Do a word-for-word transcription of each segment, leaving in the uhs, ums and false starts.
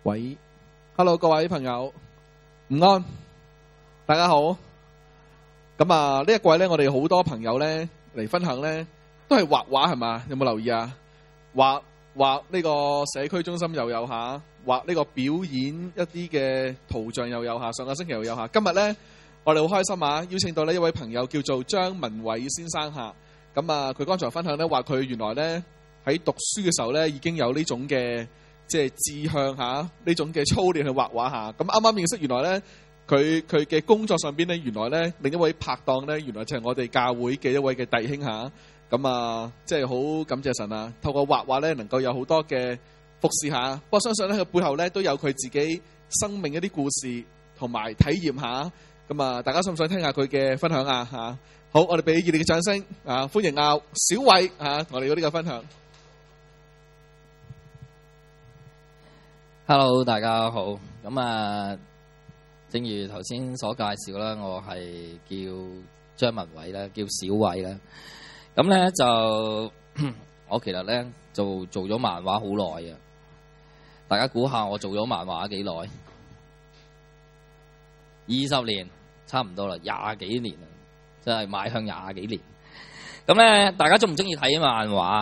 喂 ，Hello 各位朋友，午安，大家好。咁啊，呢一季咧，我哋好多朋友咧嚟分享咧，都係畫畫係嘛？有冇留意啊？畫畫呢個社區中心又有下，畫呢個表演一啲嘅圖像又有下。上個星期又有下，今日咧我哋好開心啊！邀請到呢一位朋友叫做張文偉先生嚇。咁啊，佢剛才分享咧話，佢原來咧喺讀書嘅時候咧已經有呢種嘅即係志向嚇，呢種嘅操練去畫畫嚇。咁啱啱認識原來咧。佢佢嘅工作上邊咧，原來咧另一位拍檔咧，原來就係我哋教會嘅一位嘅弟兄嚇。咁啊，即係好感謝神啊！透過畫畫咧，能夠有好多嘅服侍下。不過相信咧，佢背後咧都有佢自己生命一啲故事同埋體驗下。咁啊，大家想唔想聽下佢嘅分享啊？嚇，好，我哋俾熱烈嘅掌聲啊！歡迎啊，小偉啊，同我哋嗰啲嘅分享。 Hello， 大家好。咁啊。正如頭先所介紹啦，我係叫張文偉啦，叫小偉啦。咁咧就我其實咧就做咗漫畫好耐嘅。大家估下我做咗漫畫幾耐？二十年差唔多啦，廿幾年啦，真係邁向廿幾年。咁咧，大家中唔中意睇漫畫？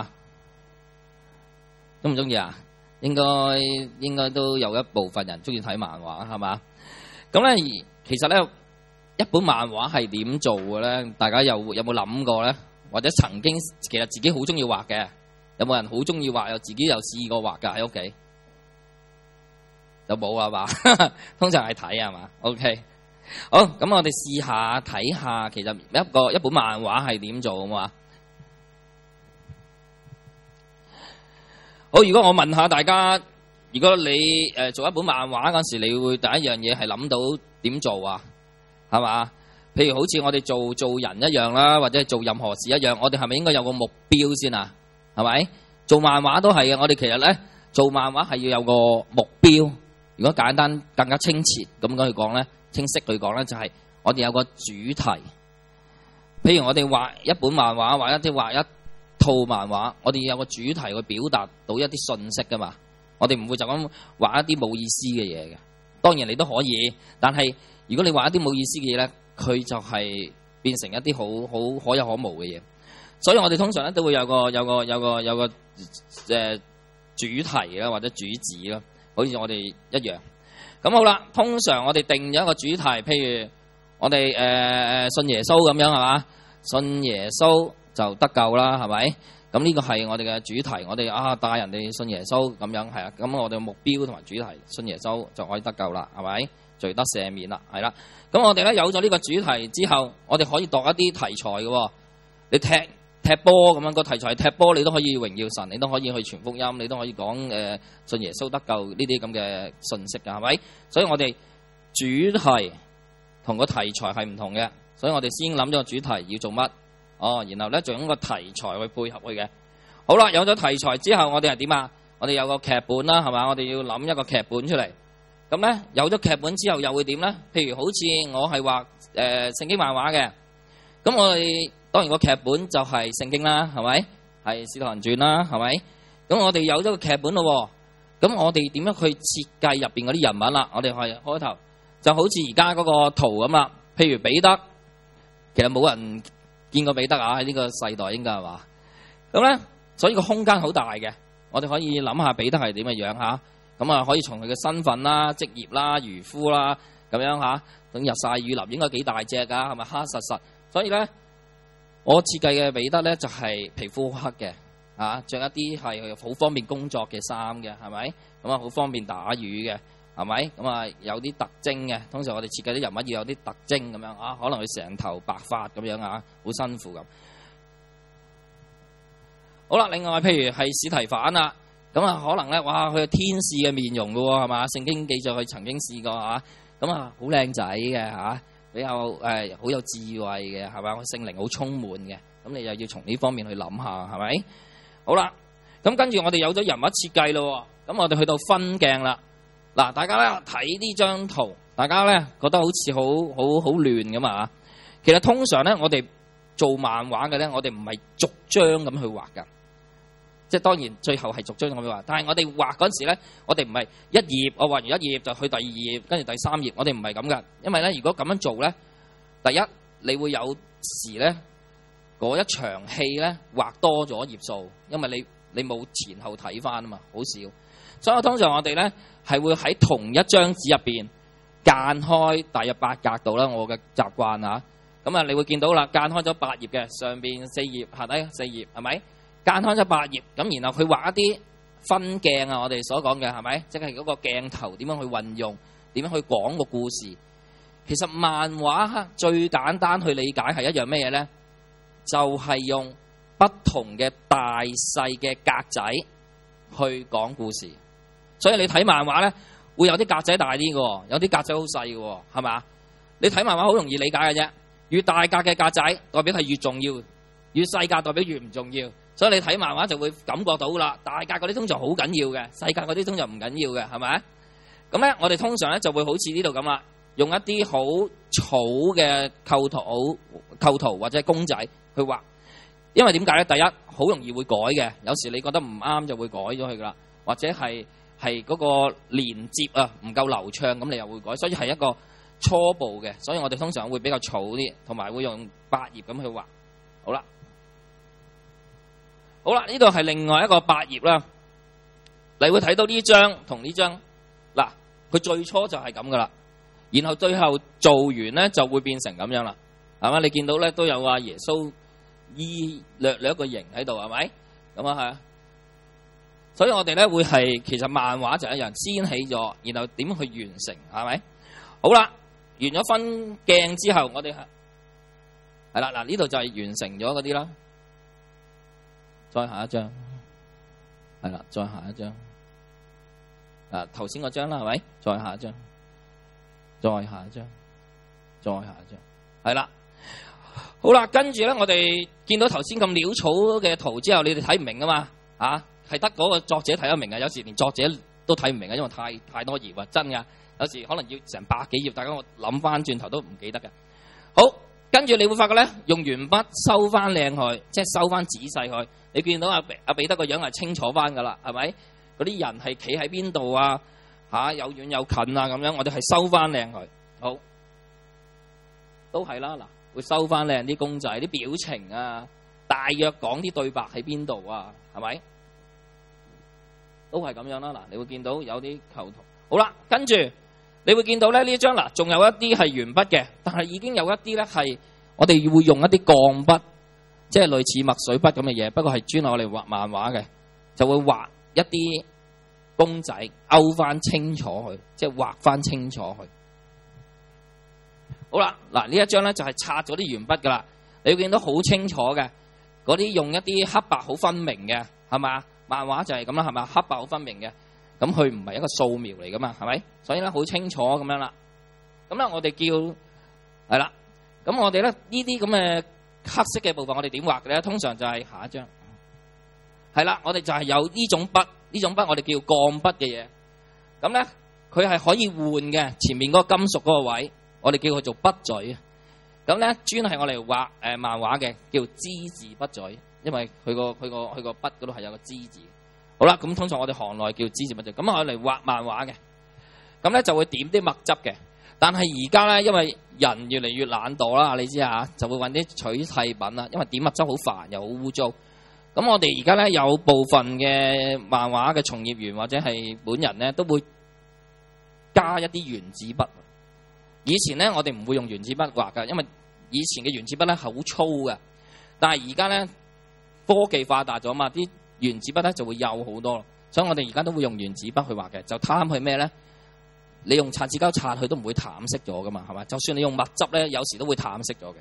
中唔中意啊？應該應該都有一部分人中意睇漫畫，係嘛？咁咧，其實咧，一本漫畫係點做嘅咧？大家有有冇諗過咧？或者曾經其實自己好中意畫嘅，有冇人好中意畫又自己又試過畫㗎喺屋企？有冇啊嘛？通常係睇係嘛 ？OK， 好，咁我哋試下睇下，其實一個一本漫畫係點做啊嘛？好，如果我問下大家。如果你誒做一本漫畫嗰時，你會第一樣嘢係諗到點做啊？係嘛？譬如好似我哋做做人一樣啦，或者係做任何事一樣，我哋係咪應該有個目標先啊？係咪？做漫畫都係嘅，我哋其實咧做漫畫係要有個目標。如果簡單更加清澈咁樣去講咧，清晰去講咧，就係我哋有個主題。譬如我哋畫一本漫畫，或者畫一套漫畫，我哋有個主題去表達到一啲信息噶嘛。我哋唔會就咁畫一啲冇意思嘅嘢嘅，當然你都可以，但係如果你畫一啲冇意思嘅嘢咧，佢就係變成一啲好好可有可無嘅嘢。所以我哋通常咧都會有個有個有個有個誒、呃、主題啦，或者主旨啦，好似我哋一樣。咁好啦，通常我哋定咗一個主題，譬如我哋誒誒信耶穌咁樣係嘛，信耶穌就得救啦，係咪？咁呢個係我哋嘅主題，我哋啊帶人哋信耶穌咁樣係啊，咁我哋嘅目標同埋主題信耶穌就可以得救啦，係咪？罪得赦免啦，係啦。咁我哋咧有咗呢個主題之後，我哋可以度一啲題材嘅。你踢踢波咁樣個題材係踢波，你都可以榮耀神，你都可以去傳福音，你都可以講誒、呃、信耶穌得救呢啲咁嘅信息㗎，係咪？所以我哋主題同個題材係唔同嘅，所以我哋先諗咗個主題要做乜。哦，然後咧仲用個題材去配合佢嘅。好啦，有咗題材之後，我哋係點啊？我哋有個劇本啦，係嘛？我哋要諗一個劇本出嚟。咁咧有咗劇本之後，又會點咧？譬如好似我係畫誒聖經漫畫嘅，咁我哋當然個劇本就係聖經啦，係咪？係《使徒行傳》啦，係咪？咁我哋有咗個劇本咯，咁我哋點樣去設計入邊嗰啲人物啦？我哋係開頭就好似而家嗰個圖咁啦。譬如彼得，其實冇人見過彼得啊，喺呢個世代應該係嘛？咁咧，所以個空間好大嘅，我哋可以諗下彼得係點嘅樣嚇。咁啊，可以從佢嘅身份啦、職業啦、漁夫啦咁樣嚇，等日曬雨淋應該幾大隻㗎，係咪黑實實？所以咧，我設計嘅彼得咧就係皮膚好黑嘅，嚇著一啲係好方便工作嘅衫嘅，係咪？咁啊，好方便打魚嘅，係咪？咁啊，有啲特徵嘅。通常我哋設計啲人物要有啲特徵咁樣啊，可能佢成頭白髮咁樣啊，好辛苦咁。好啦，另外譬如係史提反啦。咁啊，可能咧，哇！佢係天使嘅面容嘅喎，係嘛？聖經記載佢曾經試過嚇，咁啊，好靚仔嘅嚇，比較誒好、呃、有智慧嘅，係嘛？佢聖靈好充滿嘅，咁你又要從呢方面去諗下，係咪？好啦，咁跟住我哋有咗人物設計咯，咁我哋去到分鏡啦。嗱，大家咧睇呢張圖，大家咧覺得好似好好好亂咁啊！其實通常咧，我哋做漫畫嘅咧，我哋唔係逐張咁去畫㗎。 即係當然最後係逐張咁樣畫。但係我哋畫嗰陣時咧，我哋唔係一頁，我畫完一頁就去第二頁，跟住第三頁，我哋唔係咁噶。因為咧，如果咁樣做咧，第一你會有時咧嗰一場戲咧畫多咗頁數，因為你你冇前後睇翻啊嘛，好少。所以通常我哋咧係會喺同一張紙入邊間開大約八格度啦，我嘅習慣啊。咁啊，你會見到啦，間開咗八頁嘅，上邊四頁，下底四頁，係咪？間開咗八頁，咁然後佢畫一啲分鏡啊，我哋所講嘅係咪？即係嗰個鏡頭點樣去運用，點樣去講個故事。其實漫畫最簡單去理解係一樣咩嘢咧？就係用不同嘅大細嘅格仔去講故事。所以你睇漫畫咧，會有啲格仔大啲嘅，有啲格仔好細嘅，係嘛？你睇漫畫好容易理解嘅啫。越大格嘅格仔代表係越重要，越細格代表越唔重要。所以你睇漫畫就會感覺到啦，大格嗰啲通常好緊要嘅，細格嗰啲通常唔緊要嘅，係咪？咁咧，我哋通常咧就會好似呢度咁啦，用一啲好草嘅構圖、構圖或者公仔去畫。因為點解咧？第一，好容易會改嘅，有時你覺得唔啱就會改咗佢噶啦，或者係係嗰個連接啊唔夠流暢，咁你又會改，所以係一個初步嘅，所以我哋通常會比較草啲，同埋會用八頁咁去畫。好啦，好啦，呢度係另外一個八頁啦。你會睇到呢張同呢張，嗱，佢最初就係咁噶啦，然後最後做完咧就會變成咁樣啦，係嘛？你見到咧都有阿耶穌依略略一個形喺度，係咪？咁啊係啊。所以我哋咧會係其實漫畫就一樣，先起咗，然後點去完成，係咪？好啦。完咗分鏡之後，我哋係係啦，嗱呢度就係完成咗嗰啲啦。再下一張，係啦，再下一張。嗱頭先嗰張啦，係咪？再下一張，再下一張，再下一張，係啦。好啦，跟住咧，我哋見到頭先咁潦草嘅圖之後，你哋睇唔明啊嘛？啊，係得嗰個作者睇得明啊，有時連作者都睇唔明啊，因為太太多頁啊，真噶。有時可能要成百幾頁，大家我諗翻轉頭都唔記得嘅。好，跟住你會發覺咧，用鉛筆收翻靚佢，即係收翻仔細佢。你見到阿阿彼得個樣係清楚翻噶啦，係咪？嗰啲人係企喺邊度啊？嚇，有遠有近啊咁樣，我哋係收翻靚佢。好，都係啦，嗱，會收翻靚啲公仔，啲表情啊，大約講啲對白喺邊度啊，係咪？都係咁樣啦，嗱，你會見到有啲構圖。好啦，跟住。你會見到咧呢一張嗱，仲有一啲係鉛筆嘅，但係已經有一啲咧係我哋會用一啲鋼筆，即係類似墨水筆咁嘅嘢，不過係專係我哋畫漫畫嘅，就會畫一啲公仔勾翻清楚佢，即係畫翻清楚佢。好啦，嗱呢一張咧就係擦咗啲鉛筆噶啦，你會見到好清楚嘅，嗰啲用一啲黑白好分明嘅，係嘛？漫畫就係咁啦，係嘛？黑白好分明嘅。咁佢唔係一個素描嚟噶嘛，係咪？所以咧好清楚咁樣啦。咁咧我哋叫係啦。咁我哋咧呢啲咁嘅黑色嘅部分，我哋點畫嘅咧？通常就係下一張。係啦，我哋就係有呢種筆，呢種筆我哋叫鋼筆嘅嘢。咁咧佢係可以換嘅，前面嗰個金屬嗰個位，我哋叫佢做筆嘴。咁咧專係我哋畫誒漫畫嘅，叫之字筆嘴，因為佢個佢個佢個筆嗰度係有個之字。好啦，咁通常我哋行內叫之字筆嘴，咁我嚟畫漫畫嘅，咁咧就會點啲墨汁嘅。但係而家咧，因為人越嚟越懶惰啦，你知啊，就會揾啲取替品啦。因為點墨汁好煩又好污糟。咁我哋而家咧有部分嘅漫畫嘅從業員或者係本人咧，都會加一啲原子筆。以前咧我哋唔會用原子筆畫㗎，因為以前嘅原子筆咧好粗嘅。但係而家咧科技發達咗嘛，啲原子筆咧就會幼好多，所以我哋而家都會用原子筆去畫嘅。就貪佢咩咧？你用擦紙膠擦佢都唔會淡色咗噶嘛，係嘛？就算你用墨汁咧，有時都會淡色咗嘅。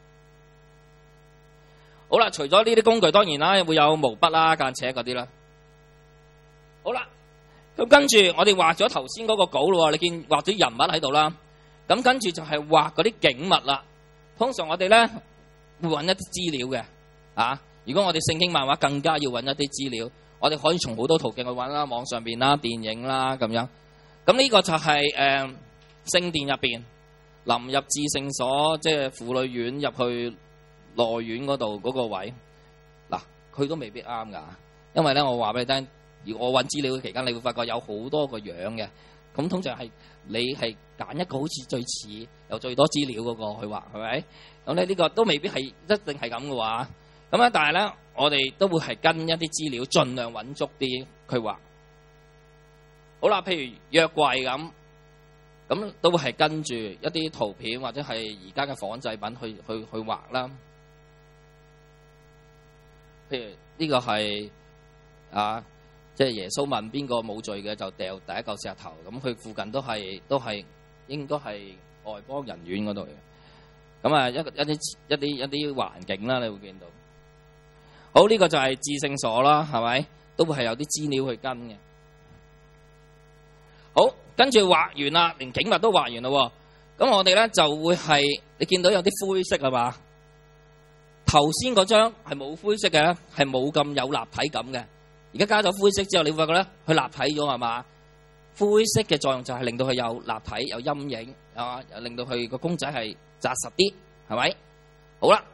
好啦，除咗呢啲工具，當然啦，會有毛筆啦、間尺嗰啲啦。好啦，咁跟住我哋畫咗頭先嗰個稿咯，你見畫咗人物喺度啦。咁跟住就係畫嗰啲景物啦。通常我哋咧會揾一啲資料嘅，啊！如果我哋聖經漫畫更加要揾一啲資料，我哋可以從好多途徑去揾啦，網上邊啦、電影啦咁樣。咁呢個就係誒聖殿入邊臨入至聖所，即係婦女院入去內院嗰度嗰個位。嗱，佢都未必啱㗎。 因為咧我話俾你聽，而我揾資料嘅期間，你會發覺有好多個樣嘅。咁通常係你係揀一個好似最似有最多資料嗰個去畫，係咪？咁咧呢個都未必係一定係咁嘅話。咁咧，但係咧，我哋都會係跟一啲資料，盡量揾足啲去畫。好啦，譬如約櫃咁，咁都會係跟住一啲圖片或者係而家嘅仿製品去去去畫啦。譬如呢個係啊，即係耶穌問邊個冇罪嘅就掉第一嚿石頭，咁佢附近都係都係應該係外邦人院嗰度嘅。咁啊，一一啲一啲一啲環境啦，你會見到。好，呢個就係至聖所啦，係咪？都會係有啲資料去跟嘅。好，跟住畫完啦，連景物都畫完啦。咁我哋咧就會係你見到有啲灰色係嘛？頭先嗰張係冇灰色嘅，係冇咁有立體感嘅。而家加咗灰色之後，你會發覺咧，佢立體咗係嘛？灰色嘅作用就係令到佢有立體、有陰影，係嘛？又令到佢個公仔係紮實啲，係咪？好啦。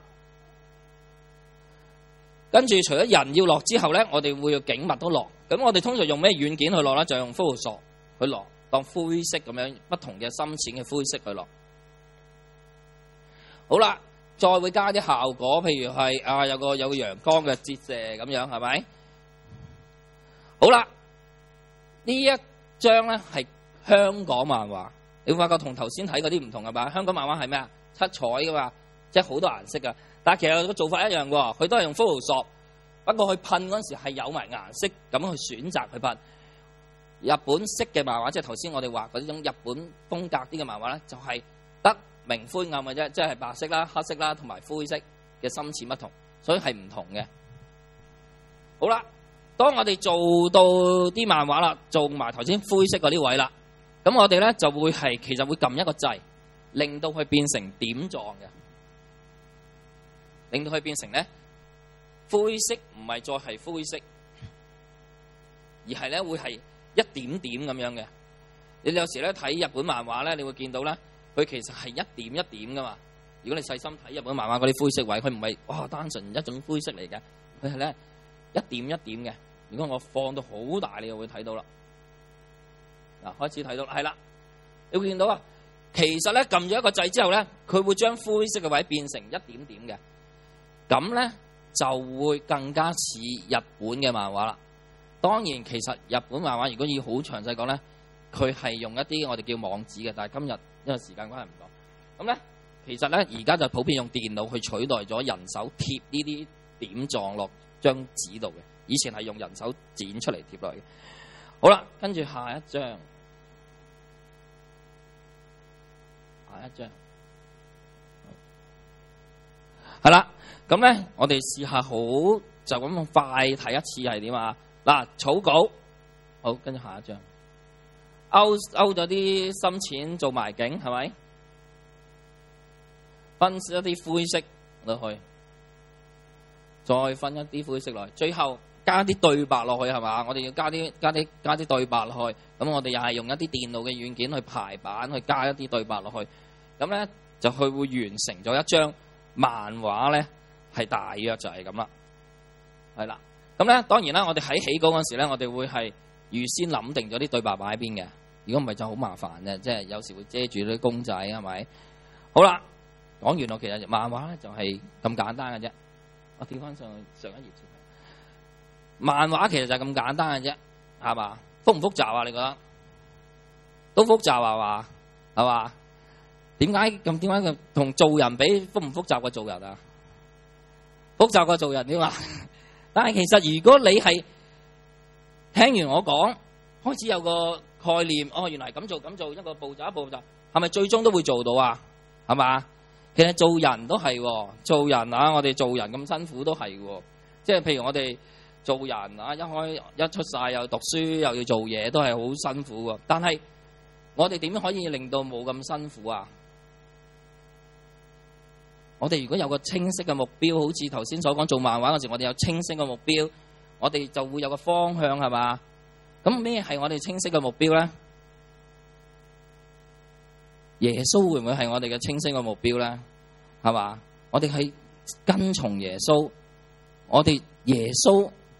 跟住除咗人要落之後咧，我哋會有景物都落。咁我哋通常用咩軟件去落咧？就用 Photoshop 去落，當灰色咁樣不同嘅深淺嘅灰色去落。好啦，再會加啲效果，譬如係啊有個有個陽光嘅折射咁樣，係咪？好啦，呢一張咧係香港漫畫，你會發覺同頭先睇嗰啲唔同係嘛？香港漫畫係咩啊？七彩噶嘛，即係好多顏色噶。但係其實個做法一樣喎，佢都係用 Photoshop，不過佢噴嗰陣時係有埋顏色咁樣去選擇去噴。日本式嘅漫畫，即係頭先我哋畫嗰種日本風格啲嘅漫畫咧，就係得明灰暗嘅啫，即係白色啦、黑色啦同埋灰色嘅深淺不同，所以係唔同嘅。好啦，當我哋做到啲漫畫啦，做埋頭先灰色嗰啲位啦，咁我哋咧就會係其實會撳一個掣，令到佢變成點狀嘅。令到佢變成咧灰色，唔係再係灰色，而係咧會係一點點咁樣嘅。你有時咧睇日本漫畫咧，你會見到咧，佢其實係一點一點噶嘛。如果你細心睇日本漫畫嗰啲灰色位，佢唔係哇單純一種灰色嚟嘅，佢係咧一點一點嘅。如果我放到好大，你就會睇到啦。嗱，開始睇到係啦，你會見到啊。其實咧撳咗一個掣之後咧，佢會將灰色嘅位變成一點點嘅。咁咧就會更加似日本嘅漫畫啦。當然，其實日本漫畫如果要好詳細講咧，佢係用一啲我哋叫網紙嘅，但係今日因為時間關係唔講。咁咧，其實咧而家就普遍用電腦去取代咗人手貼呢啲點狀落張紙度嘅。以前係用人手剪出嚟貼落去嘅。好啦，跟住下一張，下一張，係啦。咁咧，我哋試下好就咁快睇一次係點啊？嗱，草稿好，跟住下一張，勾勾咗啲深淺做埋景，係咪？分一啲灰色落去，再分一啲灰色落去，最後加啲對白落去，係嘛？我哋要加啲加啲加啲對白落去。咁我哋又係用一啲電腦嘅軟件去排版，去加一啲對白落去。咁咧就佢會完成咗一張漫畫咧。係大約就係咁啦，係啦。咁咧當然啦，我哋喺起稿嗰時咧，我哋會係預先諗定咗啲對白擺喺邊嘅。如果唔係就好麻煩嘅，即係有時會遮住啲公仔，係咪？好啦，講完咯，其實漫畫咧就係咁簡單嘅啫。我調翻上上一頁先。漫畫其實就係咁簡單嘅啫，係嘛？複唔複雜啊？你覺得？都複雜啊嘛？係嘛？點解咁？點解佢同做人比複唔複雜過做人啊？複雜過做人點啊？但係其實如果你係聽完我講，開始有個概念，哦，原來咁做咁做，一個步驟一步驟，係咪最終都會做到啊？係嘛？其實做人都係，做人啊，我哋做人咁辛苦都係，即係譬如我哋做人啊，一開一出世又讀書又要做嘢，都係好辛苦嘅。但係我哋點樣可以令到冇咁辛苦啊？我哋如果有個清晰嘅目標，好似頭先所講做漫畫嗰時，我哋有清晰嘅目標，我哋就會有個方向，係嘛？咁咩係我哋清晰嘅目標咧？耶穌會唔會係我哋嘅清晰嘅目標咧？係嘛？我哋係跟從耶穌，我哋耶穌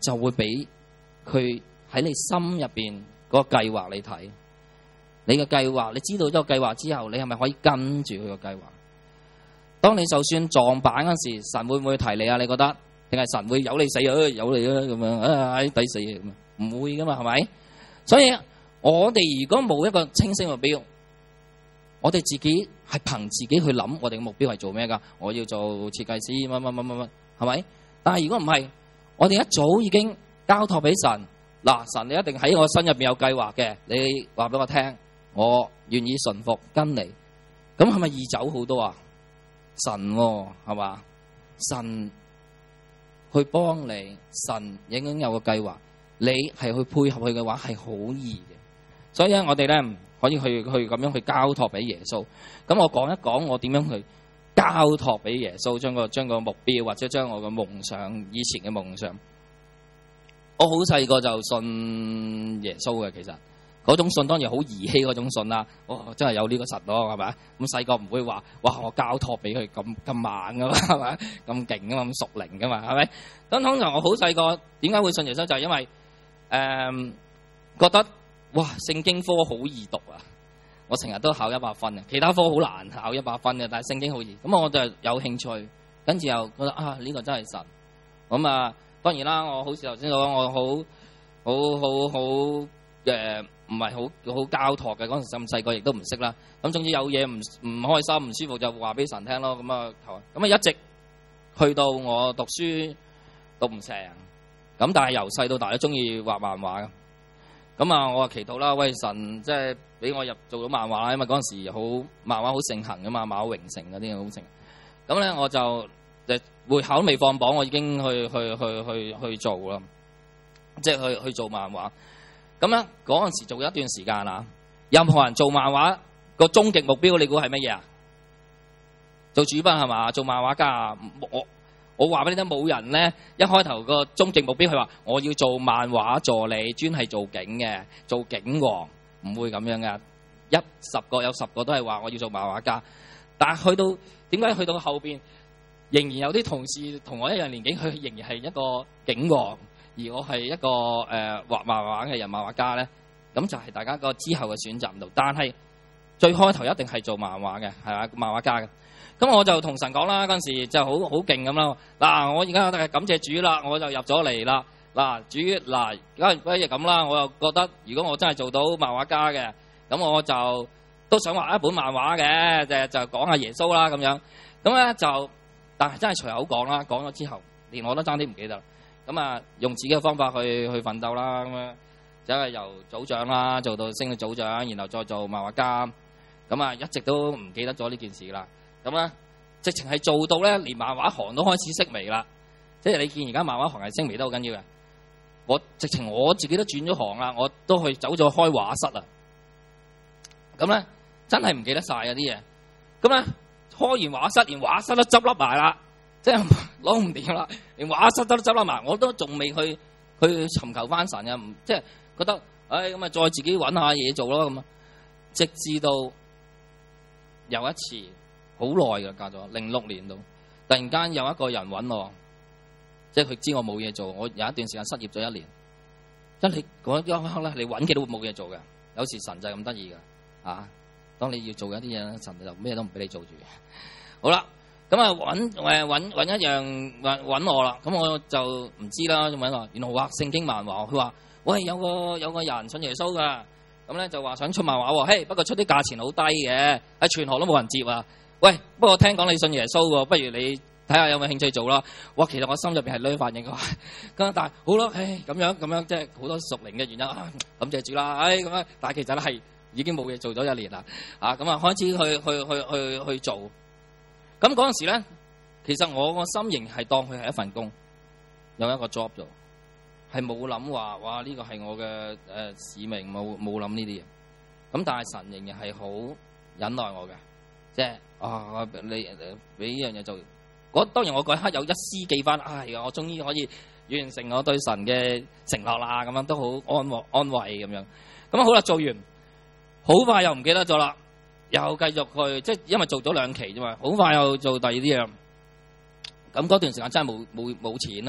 就會俾佢喺你心入邊嗰個計劃你睇。你嘅計劃，你知道咗個計劃之後，你係咪可以跟住佢個計劃？當你就算撞板嗰時，神會唔會提你啊？你覺得？定係神會由你死啊？由你啊咁樣啊？抵死咁啊？唔會噶嘛，係咪？所以我哋如果冇一個清晰目標，我哋自己係憑自己去諗，我哋嘅目標係做咩噶？我要做設計師，乜乜乜乜乜，係咪？但係如果唔係，我哋一早已經交託俾神。嗱，神你一定喺我心入邊有計劃嘅，你話俾我聽，我願意順服跟你。咁係咪易走好多啊？神係、啊、嘛？神去幫你，神已經有個計劃，你係去配合佢嘅話係好易嘅。所以咧，我哋咧可以去去咁樣去交託俾耶穌。咁我講一講我點樣去交託俾耶穌，將個將個目標或者將我嘅夢想，以前嘅夢想。我好細個就信耶穌嘅，其實嗰種信當然好兒戲嗰種信啦。哦，真係有呢個神咯，係咪？咁細個唔會話，哇！我交託俾佢咁咁猛噶嘛，係咪？咁勁噶嘛，咁屬靈噶嘛，係咪？咁通常我好細個點解會信耶穌，就係因為誒、嗯、覺得哇聖經科好易讀啊！我成日都考一百分嘅，其他科好難考一百分嘅，但係聖經好易。咁我就有興趣，跟住又覺得啊呢、這個真係神。咁啊〜當然啦，我好似頭先講，我好好好好誒，唔係好好交託嘅。嗰陣時咁細個，亦都唔識啦。咁總之有嘢唔唔開心、唔舒服，就話俾神聽咯。咁啊求，咁啊一直去到我讀書讀唔成。咁但係由細到大都中意畫漫畫嘅。咁啊，我話祈禱啦，喂神，即係俾我入做咗漫畫啦，因為嗰陣時好漫畫好盛行噶嘛，馬榮成嗰啲好盛。咁咧我就。就會考都未放榜，我已經去去去去去做啦，即係去去做漫畫。咁咧嗰陣時做咗一段時間啦。任何人做漫畫個終極目標，你估係乜嘢啊？做主筆係嘛？做漫畫家，我我話俾你聽，冇人咧一開頭個終極目標係話我要做漫畫助理，專係做景嘅，做景王，唔會咁樣噶。一十個有十個都係話我要做漫畫家，但係去到點解去到後邊？仍然有啲同事同我一樣年紀，佢仍然係一個景王，而我係一個誒、呃、畫漫畫嘅人漫畫家咧。咁就係大家個之後嘅選擇唔同，但係最開頭一定係做漫畫嘅，係嘛，漫畫家嘅。咁我就同神講啦，嗰陣時就好好勁咁啦。嗱，我而家係感謝主啦，我就入咗嚟啦。嗱，主嗱，而家不如咁啦，我又覺得如果我真係做到漫畫家嘅，咁我就都想畫一本漫畫嘅，就就講下耶穌啦咁樣。咁咧就。但係真係隨口講啦，講咗之後，連我都爭啲唔記得啦。咁啊，用自己嘅方法去去奮鬥啦，咁樣就係由組長啦做到升到組長，然後再做漫畫家。咁啊，一直都唔記得咗呢件事啦。咁咧，直情係做到咧，連漫畫行都開始式微啦。即係你見而家漫畫行係式微都好緊要嘅。我直情我自己都轉咗行啦，我都去走咗開畫室啦。咁咧，真係唔記得晒嗰啲嘢。咁咧。開完畫室，連畫室都執笠埋啦，即係攞唔掂啦，連畫室都執笠埋，我都仲未去去尋求翻神嘅，即係覺得，唉咁啊，再自己揾下嘢做咯咁啊，直至到有一次好耐嘅隔咗零六年度，突然間有一個人揾我，即係佢知我冇嘢做，我有一段時間失業咗一年，即係你嗰一刻咧，你揾嘅都冇嘢做嘅，有時神就係咁得意嘅，啊！當你要做一啲嘢，神就咩都唔俾你做住。好啦，咁啊揾誒揾揾一樣揾揾我啦，咁我就唔知啦，咁揾話原來畫聖經漫畫，佢話喂有個有個人信耶穌噶，咁咧就話想出漫畫喎，嘿不過出啲價錢好低嘅，喺全行都冇人接啊。喂，不過聽講你信耶穌喎，不如你睇下有冇興趣做啦。哇，其實我心入邊係呢反應嘅，咁但係好啦，唉咁樣咁樣即係好多屬靈嘅原因啊，感謝主啦，唉咁樣，但係其實咧係。已經冇嘢做咗一年啦，啊咁啊開始去去去去去做，咁嗰陣時咧，其實我個心仍係當佢係一份工，有一個 job 做，係冇諗話哇呢個係我嘅誒、呃、使命，冇冇諗呢啲嘢。咁但係神仍然係好忍耐我嘅，即係啊你俾呢樣嘢做，嗰當然我嗰刻有一絲記翻，唉、哎、我終於可以完成我對神嘅承諾啦，咁樣都好安慰安慰咁樣。咁好啦，做完。好快又唔記得咗啦，又繼續去，即係因為做咗兩期啫嘛，好快又做第二啲嘢。咁嗰段時間真係冇冇冇錢啊！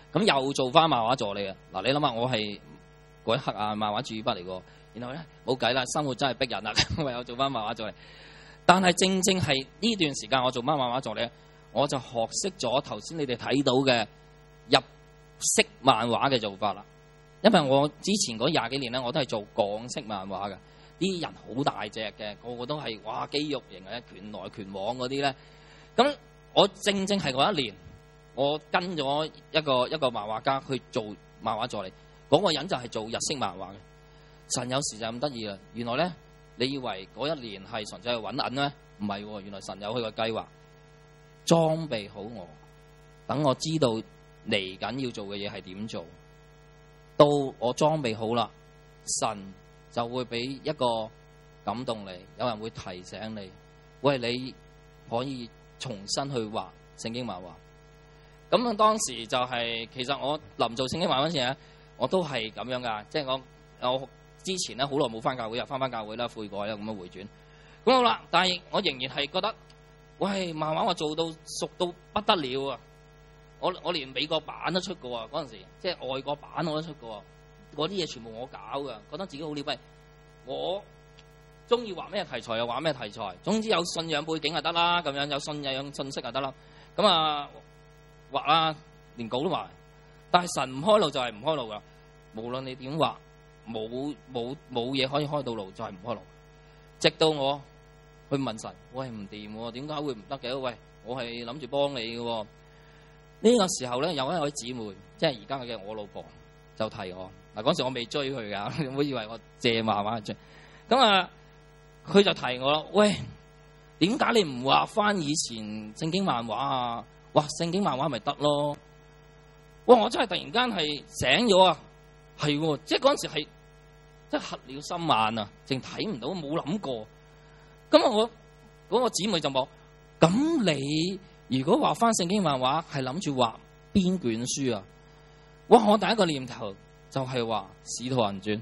咁又做翻漫畫助理啊！嗱，你諗下，我係嗰一刻啊，漫畫主筆嚟個，然後咧冇計啦，生活真係逼人啦，唯有做翻漫畫助理。但係正正係呢段時間，我做翻漫畫助理，我就學識咗頭先你哋睇到嘅入式漫畫嘅做法啦。因為我之前嗰廿幾年咧，我都係做港式漫畫嘅，啲人好大隻嘅，個個都係哇肌肉型嘅，拳來拳往嗰啲咧。咁我正正係嗰一年，我跟咗一個一個漫畫家去做漫畫助理，嗰、那個人就係做日式漫畫嘅。神有時就咁得意啦，原來咧，你以為嗰一年係純粹係揾銀咩？唔係喎，原來神有佢個計劃，裝備好我，等我知道嚟緊要做嘅嘢係點做。到我裝備好啦，神就會俾一個感動你，有人會提醒你，喂，你可以重新去畫聖經漫畫。咁啊，當時就係、是、其實我臨做聖經漫畫嗰陣時咧，我都係咁樣噶，即係我我之前咧好耐冇翻教會，又翻翻教會啦，悔改啦，咁樣回轉。咁好啦，但係我仍然係覺得，喂，漫畫我做到熟到不得了啊！我我連美國版都出過啊！嗰陣時即係外國版我都出過，嗰啲嘢全部我搞噶，覺得自己好了不起。我中意畫咩題材又畫咩題材，總之有信仰背景就得啦，咁樣有信仰信息就得啦。咁啊畫啦，連稿都畫。但係神唔開路就係唔開路噶，無論你點畫，冇冇冇嘢可以開到路就係唔開路。直到我去問神，喂，唔掂喎，點解會唔得嘅？喂，我係諗住幫你嘅喎。呢個時候咧，有一位姊妹，即係而家嘅我老婆，就提我嗱。嗰時我未追佢噶，唔好以為我借漫畫追。咁啊，佢就提我啦，喂，點解你唔畫翻以前聖經漫畫啊？畫聖經漫畫咪得咯？哇！我真係突然間係醒咗啊，係喎，即係嗰陣時係即係黑了心眼啊，淨睇唔到，冇諗過。咁啊，我嗰個姊妹就話：咁你如果畫翻聖經漫畫，係諗住畫邊卷書啊？哇！我第一個念頭就係話《使徒行傳》，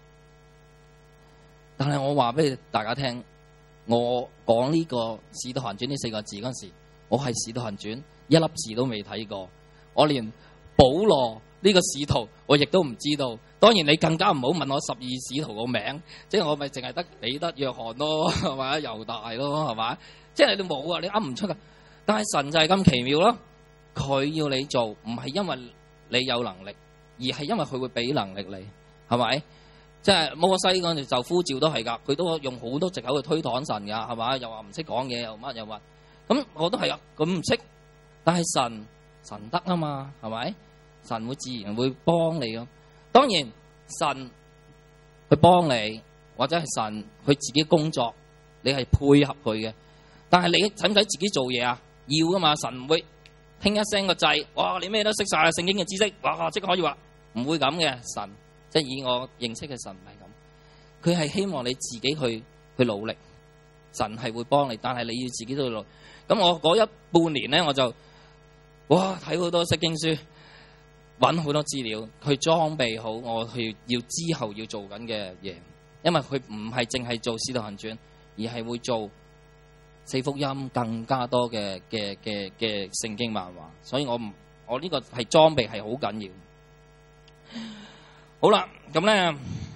但係我話俾大家聽，我講呢個《使徒行傳》呢四個字嗰陣時，我係《使徒行傳》一粒字都未睇過，我連保羅呢個使徒我亦都唔知道。當然你更加唔好問我十二使徒個名，即係我咪淨係得彼得、約翰咯，係嘛？猶大咯，係嘛？即係你都冇啊，你噏唔出噶。但係神就係咁奇妙咯，佢要你做，唔係因為你有能力，而係因為佢會俾能力你，係咪？即係摩西嗰陣就呼召都係噶，佢都用好多藉口去推搪神噶，係嘛？又話唔識講嘢，又乜又乜，咁我都係啊，咁唔識，但係神神得啊嘛，係咪？神會自然會幫你咯。當然神去幫你，或者係神佢自己工作，你係配合佢嘅。但係你使唔使自己做嘢啊？要噶嘛，神唔會聽一聲個掣，哇！你咩都識晒聖經嘅知識，哇！即刻可以話，唔會咁嘅。神即係以我認識嘅神唔係咁，佢係希望你自己去去努力，神係會幫你，但係你要自己都要努力。咁我嗰一半年咧，我就哇睇好多釋經書，揾好多資料，去裝備好我去要之後要做緊嘅嘢，因為佢唔係淨係做《使徒行傳》，而係會做四福音更加多嘅嘅嘅嘅聖經漫畫，所以我唔我呢個係裝備係好緊要。好啦，咁咧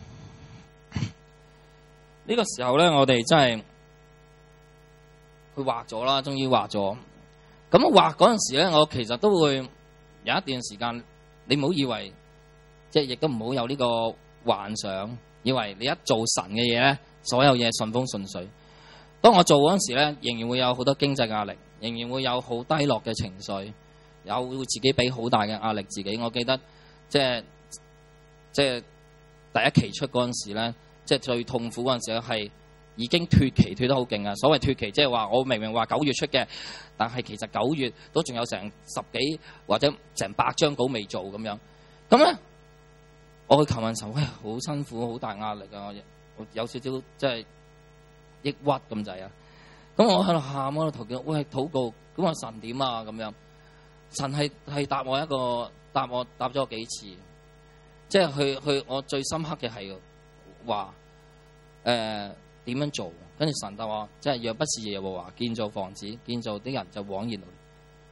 呢個時候咧，我哋真係去畫咗啦，終於畫咗。咁畫嗰陣時咧，我其實都會有一段時間，你唔好以為，即係亦都唔好有呢個幻想，以為你一做神嘅嘢咧，所有嘢順風順水。當我做嗰陣時咧，仍然會有好多經濟壓力，仍然會有好低落嘅情緒，有會自己俾好大嘅壓力自己。我記得即係即係第一期出嗰陣時咧，即係最痛苦嗰陣時咧，係已經脫期脫得好勁啊！所謂脫期，即係話我明明話九月出嘅，但係其實九月都仲有成十幾或者成百張稿未做咁樣。咁咧，我去求問神，喂，好辛苦，好大壓力啊！我有少少即係抑鬱咁滯啊！咁我喺度喊，喺度禱告，喂，禱告，咁我神點啊？咁樣，神係係答我一個答我答咗我幾次，即係去去我最深刻嘅係話誒點樣做？跟住神答我，即係若不是耶和華建造房子，建造啲人就枉然。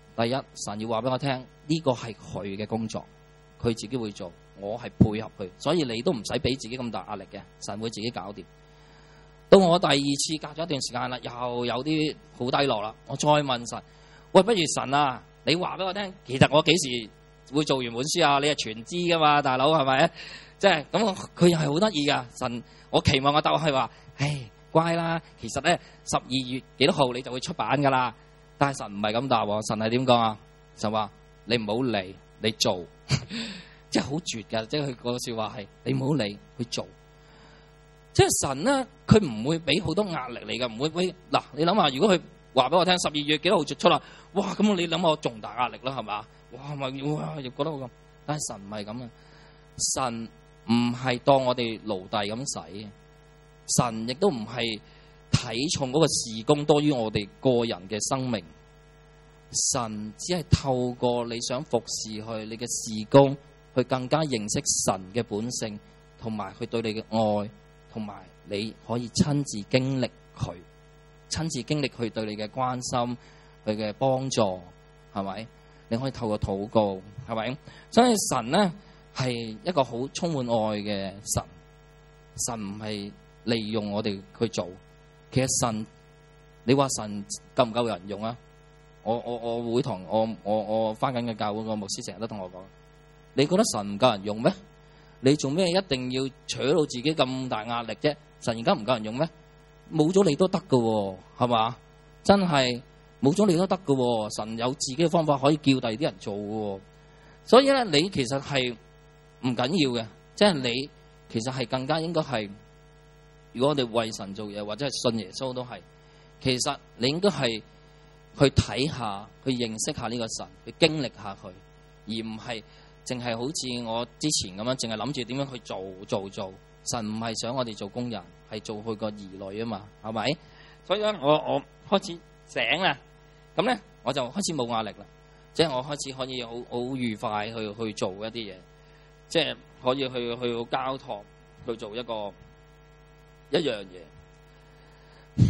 第一，神要話俾我聽，呢個係佢嘅工作，佢自己會做，我係配合佢，所以你都唔使俾自己咁大壓力嘅，神會自己搞掂。到我第二次隔咗一段時間啦，又有啲好低落啦，我再問神，喂，不如神啊，你話俾我聽，其實我幾時會做完本書啊？你係全知噶嘛，大佬係咪？即係咁，佢又係好得意噶。神，我期望我答佢話，唉，乖啦，其實咧十二月幾多號你就會出版噶啦。但係神唔係咁答喎，神係點講啊？神話你唔好理，你做，即係好絕噶。即係佢個說話係你唔好理，去做。即係神咧，佢唔會俾好多壓力你噶，唔會俾嗱。你諗下，如果佢話俾我聽十二月幾多號就出啦，哇！咁你諗我重大壓力啦，係嘛？哇！咪哇，又覺得好咁。但係神唔係咁啊，神唔係當我哋奴隸咁使嘅，神亦都唔係睇重嗰個事工多於我哋個人嘅生命。神只係透過你想服侍佢，你嘅事工，去更加認識神嘅本性，同埋佢對你嘅愛，同埋你可以親自經歷佢，親自經歷佢對你嘅關心，佢嘅幫助，係咪？你可以透過禱告，係咪？所以神咧係一個好充滿愛嘅神，神唔係利用我哋去做。其實神，你話神夠唔夠人用啊？我我我會同我我我翻緊嘅教會個牧師成日都同我講，你覺得神唔夠人用咩？你做咩一定要取到自己咁大壓力啫？神而家唔夠人用咩？冇咗你都得噶，係嘛？真係冇咗你都得噶，神有自己嘅方法可以叫第二啲人做噶。所以咧，你其實係唔緊要嘅，即係你其實係更加應該係，如果我哋為神做嘢或者係信耶穌都係，其實你應該係去睇下，去認識下呢個神，去經歷下佢，而唔係淨係好似我之前咁樣，淨係諗住點樣去做做做。神唔係想我哋做工人，係做佢個兒女啊嘛，係咪？所以咧，我我開始醒啦，咁咧我就開始冇壓力啦，即係我開始可以好好愉快去去做一啲嘢，即係可以去去交託去做一個一樣嘢。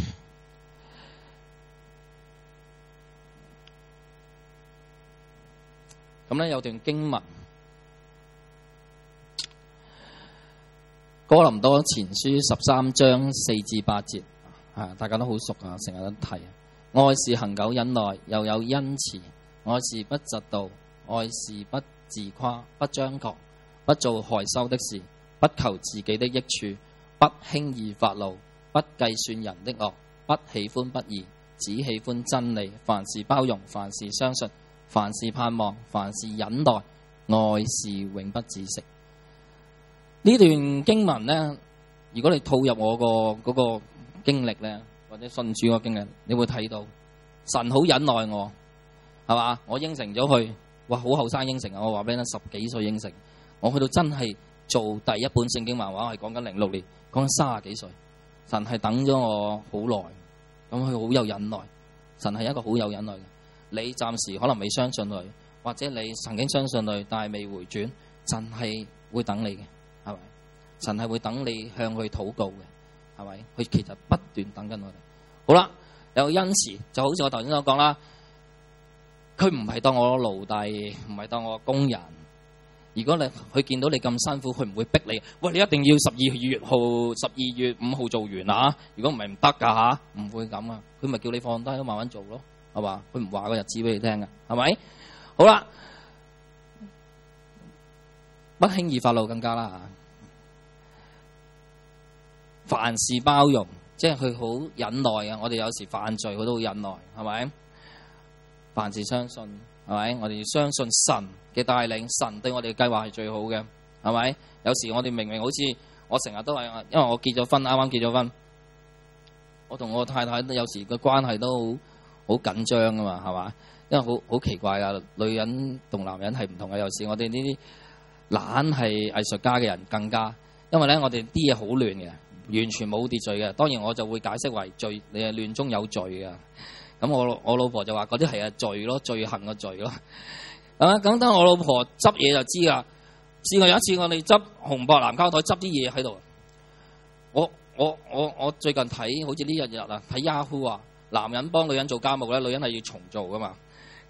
咁咧有段經文，哥林多前書十三章四至八節，啊，大家都好熟啊，成日都提。愛是恒久忍耐，又有恩慈；愛是不嫉妒，愛是不自誇，不張狂，不做害羞的事，不求自己的益處，不輕易發怒，不計算人的惡，不喜歡不義，只喜歡真理。凡事包容，凡事相信，凡事盼望，凡事忍耐，愛是永不止息。呢段經文咧，如果你套入我個嗰個經歷咧，或者信主個經歷，你會睇到神好忍耐我，係嘛？我應承咗佢，哇，好後生應承啊！我話俾你聽，十幾歲應承，我去到真係做第一本聖經漫畫，係講緊零六年，講緊三十幾歲，神係等咗我好耐，咁佢好有忍耐，神係一個好有忍耐嘅。你暫時可能未相信佢，或者你曾經相信佢，但係未回轉，神係會等你嘅，係咪？神係會等你向佢禱告嘅，係咪？佢其實不斷等緊我哋。好啦，有恩慈，就好似我頭先所講啦，佢唔係當我奴隸，唔係當我工人。如果你佢見到你咁辛苦，佢唔會逼你，喂，你一定要十二月號、十二月五號做完啊！如果唔係唔得噶吓，唔會咁啊。佢咪叫你放低，慢慢做咯。係嘛？佢唔話個日子俾你聽㗎，係咪？好啦，不輕易發怒更加啦。凡事包容，即係佢好忍耐啊！我哋有時犯罪，佢都好忍耐，係咪？凡事相信，係咪？我哋要相信神嘅帶領，神對我哋嘅計劃係最好嘅，係咪？有時我哋明明好似我成日都係，因為我結咗婚，啱啱結咗婚，我同我太太有時個關係都好。好緊張噶嘛，係嘛？因為好好奇怪噶，女人同男人係唔同嘅。有時我哋呢啲懶係藝術家嘅人更加，因為咧我哋啲嘢好亂嘅，完全冇秩序嘅。當然我就會解釋為罪，你係亂中有罪嘅。咁我我老婆就話嗰啲係啊罪咯，罪行嘅罪咯。啊，咁等我老婆執嘢就知啦。試過有一次我哋執紅白藍膠台執啲嘢喺度，我我我我最近睇好似呢日日啊睇 Yahoo 啊。男人幫女人做家務咧，女人係要重做噶嘛，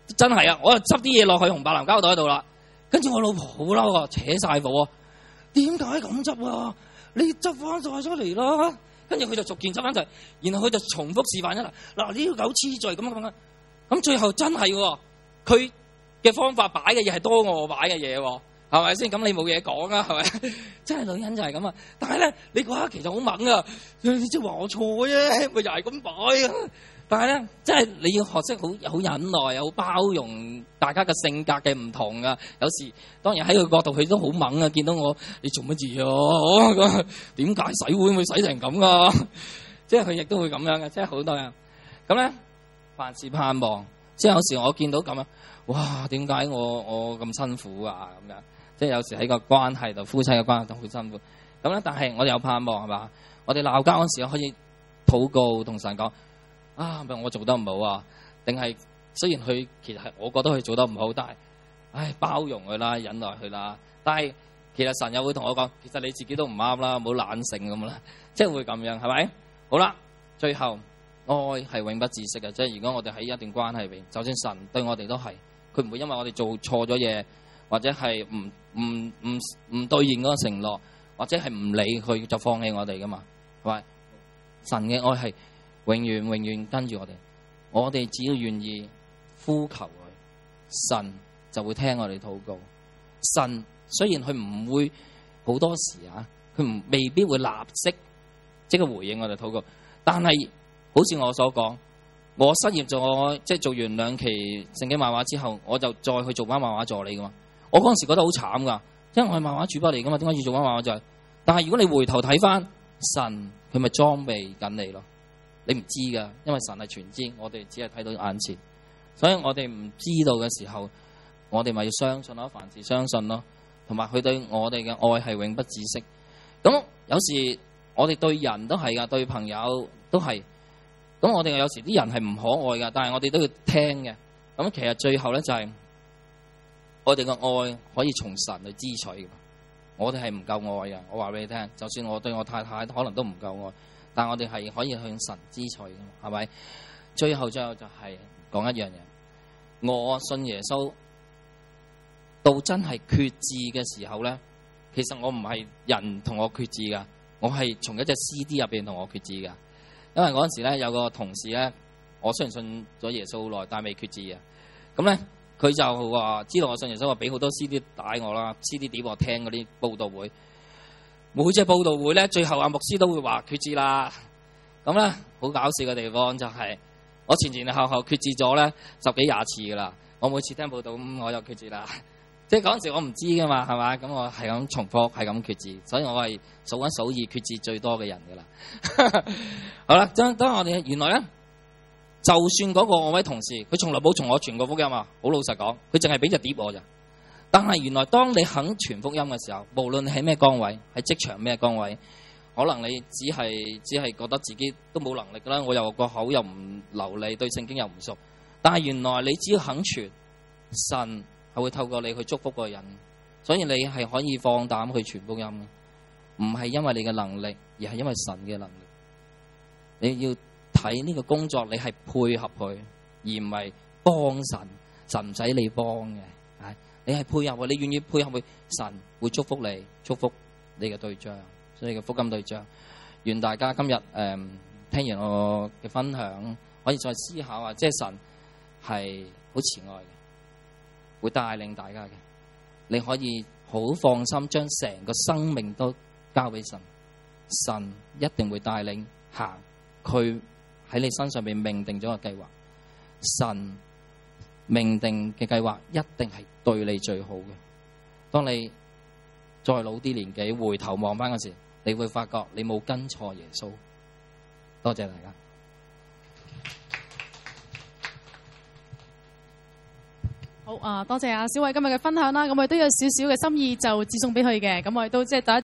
真係啊，我就執啲嘢落去紅白藍膠袋度啦。跟住我老婆好嬲啊，扯晒火啊！點解咁執啊？你執翻晒出嚟啦！跟住佢就逐件執翻晒，然後佢就重複示範一啦。嗱，呢條狗黐罪咁樣咁樣，咁最後真係喎，佢嘅方法擺嘅嘢係多過我擺嘅嘢喎，係咪先？咁你冇嘢講啊，係咪？真係女人就係咁啊！但係咧，你嗰刻其實好猛啊！你即係話我錯啫，咪又係咁擺啊！但係咧，即係你要學識好好忍耐，好包容大家嘅性格嘅唔同啊！有時當然喺佢角度，佢都好猛啊！見到我，你做乜嘢啊？點解洗碗會洗成咁啊？即係佢亦都會咁樣嘅，即係好多人咁咧。凡事盼望，即係有時我見到咁樣，哇！點解我我咁辛苦啊？咁樣即係有時喺個關係度，夫妻嘅關係度好辛苦。咁咧，但係我哋有盼望係嘛？我哋鬧交嗰時可以禱告同神講。啊！咪我做得唔好啊？定係雖然佢其實係我覺得佢做得唔好，但係唉包容佢啦，忍耐佢啦。但係其實神又會同我講，其實你自己都唔啱啦，唔好懶性咁啦，即係會咁樣，係咪？好啦，最後愛係永不止息嘅，即係如果我哋喺一段關係入邊，就算神對我哋都係，佢唔會因為我哋做錯咗嘢，或者係唔唔唔唔兌現嗰個承諾，或者係唔理佢就放棄我哋噶嘛，係咪？神嘅愛係永遠永遠跟住我哋，我哋只要願意呼求佢，神就會聽我哋禱告。神雖然佢唔會好多時啊，佢唔未必會立即即刻回應我哋禱告，但係好似我所講，我失業咗，即係做完兩期聖經漫畫之後，我就再去做翻漫畫助理噶嘛。我嗰陣時覺得好慘噶，因為我係漫畫主筆嚟噶嘛，點解要做翻漫畫助理？但係如果你回頭睇翻神，佢咪裝備緊你咯。你唔知噶，因為神係全知，我哋只係睇到眼前，所以我哋唔知道嘅時候，我哋咪要相信咯，凡事相信咯，同埋佢對我哋嘅愛係永不止息。咁有時我哋對人都係噶，對朋友都係。咁我哋有時啲人係唔可愛噶，但係我哋都要聽嘅。咁其實最後咧就係、是、我哋嘅愛可以從神去支取嘅。我哋係唔夠愛嘅，我話俾你聽，就算我對我太太可能都唔夠愛。但我哋係可以向神支取嘅，係咪？最後最後就係講一樣嘢，我信耶穌到真係決志嘅時候咧，其實我唔係人同我決志噶，我係從一隻 C D 入邊同我決志噶。因為嗰陣時咧有個同事咧，我雖然信咗耶穌好耐，但係未決志嘅。咁咧佢就話知道我信耶穌，話俾好多 C D 帶我啦 ，C D 碟我聽嗰啲佈道會。每隻佈道會咧，最後阿牧師都會話決志啦。咁咧好搞笑嘅地方就係、是，我前前後後決志咗咧十幾廿次噶啦。我每次聽佈道，咁我又決志啦。即係嗰陣時我唔知噶嘛，係嘛？咁我係咁重複，係咁決志，所以我係數一數二決志最多嘅人噶啦。好啦，當當我哋原來咧，就算嗰個我位同事，佢從來冇從我傳過福音啊。好老實講，佢淨係俾隻碟我咋。但係原來當你肯傳福音嘅時候，無論你喺咩崗位，喺職場咩崗位，可能你只係只係覺得自己都冇能力啦，我又個口又唔流利，對聖經又唔熟。但係原來你只要肯傳，神係會透過你去祝福個人，所以你係可以放膽去傳福音，唔係因為你嘅能力，而係因為神嘅能力。你要睇呢個工作，你係配合佢，而唔係幫神。神唔使你幫嘅。你係配合，你願意配合佢，神會祝福你，祝福你嘅對象，所以嘅福音對象。願大家今日誒、嗯、聽完我嘅分享，可以再思考下，即係神係好慈愛嘅，會帶領大家嘅。你可以好放心將成個生命都交俾神，神一定會帶領行佢喺你身上邊命定咗個計劃。神命定嘅計劃一定係對你最好嘅。當你再老啲年紀回頭望翻嗰時，你會發覺你冇跟錯耶穌。多謝大家。 好啊，多謝阿小偉今日嘅分享啦。咁我哋都有少少嘅心意就致送俾佢嘅。咁我哋都即係第一